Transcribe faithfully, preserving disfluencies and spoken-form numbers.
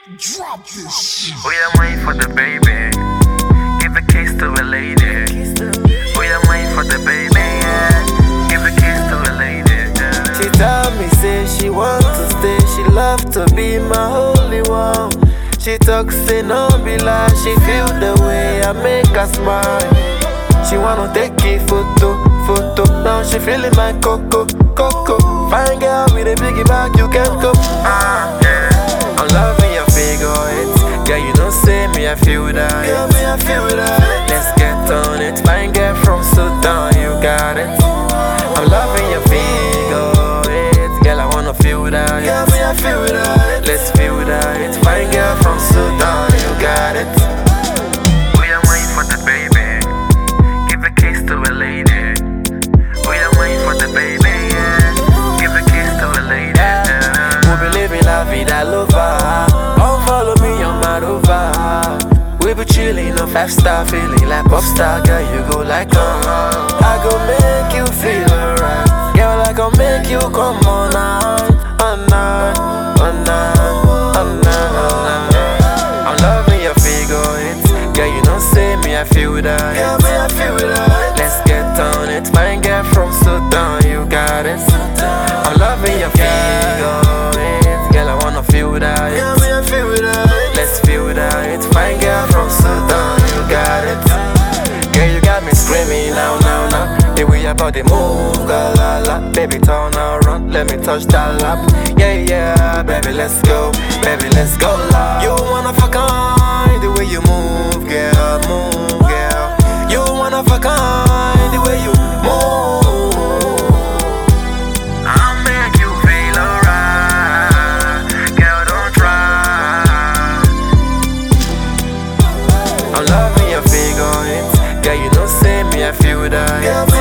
Drop this shit. We are waiting for the baby. Give a kiss to a lady. We are waiting for the baby. Yeah. Give a kiss to a lady. Yeah. She tell me say she want to stay. She love to be my holy one. She talk say no be lie. She feel the way I make her smile. She wanna take a photo, photo. Now she feeling my coco, coco. Fine girl with a biggie bag, you can go. Ah, yeah. I'm loving your figure eight. Yeah, you don't say me, I feel that. Yeah, me, I feel that. Let's get on it. Fine girl from Sudan, you got it. I'm loving your figure eight. Girl, I wanna feel that. Yeah, me, I feel that. Let's feel that. Fine girl from Sudan, you got it. We are waiting for the baby. Give a kiss to a lady. We are waiting for the baby. Yeah. Give a kiss to a lady. Yeah. We'll be living la vida loca. Come follow me on my rover. We be chillin' a five star feeling like pop star. Girl, you go like uh I go make you feel alright. Girl, I gon' make you come on night, on night, on night, on night, on night. I'm loving your figure eight. Girl, you don't say me, I feel that. Yeah, me, I feel that. Let's get on it. Fine girl from Sudan, you got it. I'm loving your figure eight. Girl, I wanna feel that. Yeah, me, I feel that. Let's feel that. Fine girl from Sudan, you got it. Girl, you got me screaming now, now, now. The way your body move, girl, la la. Baby, turn around, let me touch that lap. Yeah, yeah, baby, let's go. Baby, let's go, la. You wanna fuck on the way you move, girl, move, girl. You wanna fuck on the way you move. I'll make you feel alright. Girl, don't try. I'm loving your figure eight. Girl, you don't say me, I feel that.